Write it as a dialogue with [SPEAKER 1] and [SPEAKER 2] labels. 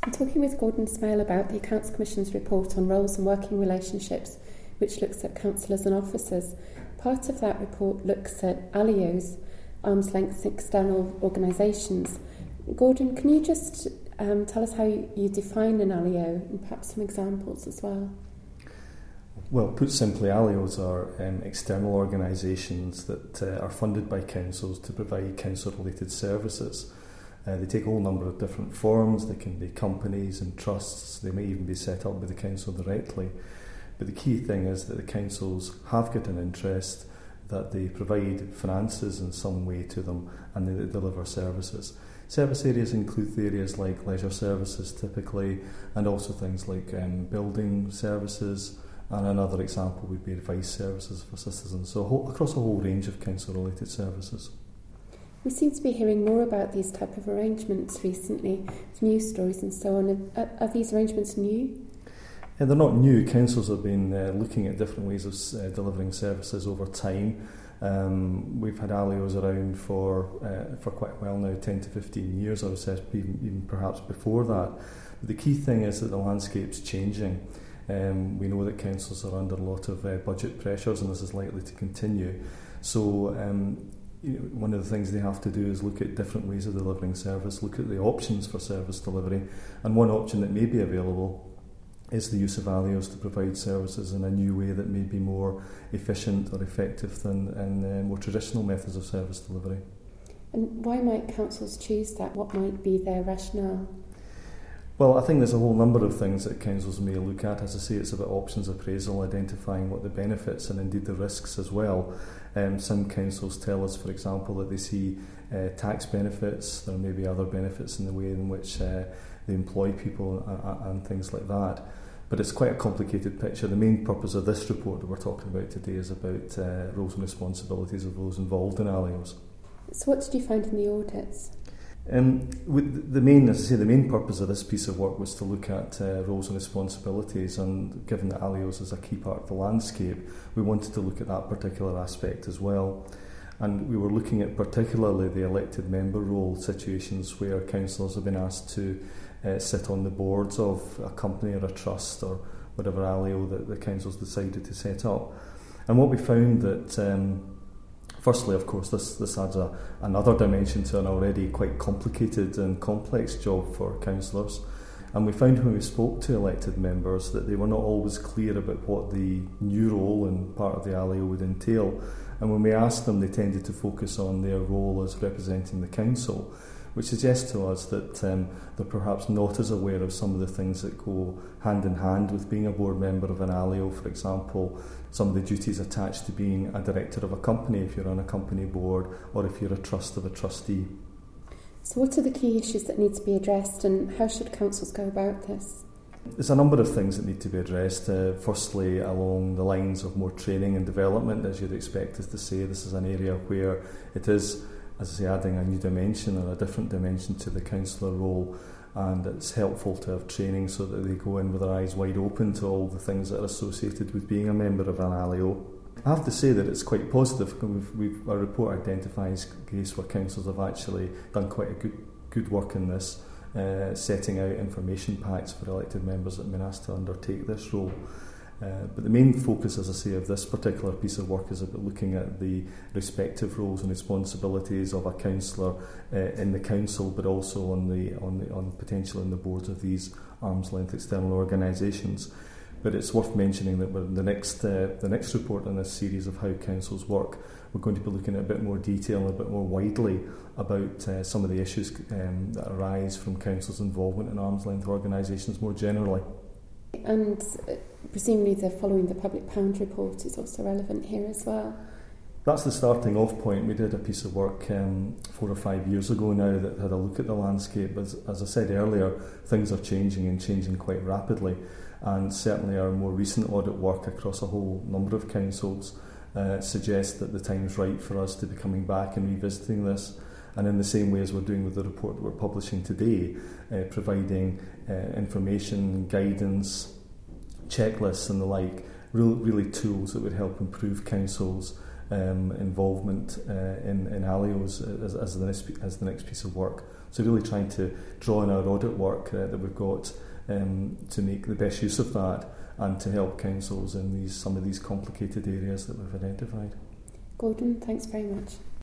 [SPEAKER 1] I'm talking with Gordon Smale about the Accounts Commission's report on roles and working relationships, which looks at councillors and officers. Part of that report looks at ALIOs, arm's length external organisations. Gordon, can you just tell us how you define an ALIO and perhaps some examples as well?
[SPEAKER 2] Well, put simply, ALIOs are external organisations that are funded by councils to provide council-related services. They take a whole number of different forms. They can be companies and trusts. They may even be set up by the council directly. But the key thing is that the councils have got an interest, that they provide finances in some way to them, and they deliver services. Service areas include areas like leisure services typically, and also things like building services, and another example would be advice services for citizens. So across a whole range of council-related services.
[SPEAKER 1] We seem to be hearing more about these type of arrangements recently, with news stories and so on. Are these arrangements new?
[SPEAKER 2] They're not new. Councils have been looking at different ways of delivering services over time. We've had ALIOs around for quite a while now, 10 to 15 years, I would say, even perhaps before that. But the key thing is that the landscape's changing. We know that councils are under a lot of budget pressures, and this is likely to continue. So one of the things they have to do is look at different ways of delivering service, look at the options for service delivery, and one option that may be available is the use of ALIOs to provide services in a new way that may be more efficient or effective than in more traditional methods of service delivery.
[SPEAKER 1] And why might councils choose that? What might be their rationale?
[SPEAKER 2] Well, I think there's a whole number of things that councils may look at. As I say, it's about options appraisal, identifying what the benefits and indeed the risks as well. Some councils tell us, for example, that they see tax benefits. There may be other benefits in the way in which they employ people and things like that. But it's quite a complicated picture. The main purpose of this report that we're talking about today is about roles and responsibilities of those involved in ALIOs.
[SPEAKER 1] So what did you find in the audits?
[SPEAKER 2] With the main purpose of this piece of work was to look at roles and responsibilities, and given that ALIOs is a key part of the landscape, we wanted to look at that particular aspect as well. And we were looking at particularly the elected member role situations where councillors have been asked to sit on the boards of a company or a trust or whatever ALIO that the council's decided to set up. And what we found that firstly, of course, this adds another dimension to an already quite complicated and complex job for councillors. And we found when we spoke to elected members that they were not always clear about what the new role and part of the ALIO would entail. And when we asked them, they tended to focus on their role as representing the council, which suggests to us that they're perhaps not as aware of some of the things that go hand in hand with being a board member of an ALIO. For example, some of the duties attached to being a director of a company if you're on a company board, or if you're a trust of a trustee.
[SPEAKER 1] So what are the key issues that need to be addressed, and how should councils go about this?
[SPEAKER 2] There's a number of things that need to be addressed. Firstly, along the lines of more training and development, as you'd expect us to say. This is an area where it is, as I say, adding a new dimension or a different dimension to the councillor role, and it's helpful to have training so that they go in with their eyes wide open to all the things that are associated with being a member of an ALIO. I have to say that it's quite positive. Our report identifies a case where councils have actually done quite a good work in this, setting out information packs for elected members that have been asked to undertake this role. But the main focus, as I say, of this particular piece of work is about looking at the respective roles and responsibilities of a councillor in the council, but also on potential in the boards of these arm's length external organisations. But it's worth mentioning that the next report in this series of how councils work, we're going to be looking at a bit more detail and a bit more widely about some of the issues that arise from councils' involvement in arm's length organisations more generally.
[SPEAKER 1] And presumably the following the Public Pound report is also relevant here as well.
[SPEAKER 2] That's the starting off point. We did a piece of work 4 or 5 years ago now that had a look at the landscape. As I said earlier, things are changing and changing quite rapidly, and certainly our more recent audit work across a whole number of councils suggests that the time's right for us to be coming back and revisiting this. And in the same way as we're doing with the report that we're publishing today, providing information, guidance, checklists and the like, really tools that would help improve councils' involvement in ALIOs as the next piece of work So really trying to draw on our audit work that we've got to make the best use of that and to help councils in some of these complicated areas that we've identified.
[SPEAKER 1] Gordon, thanks very much.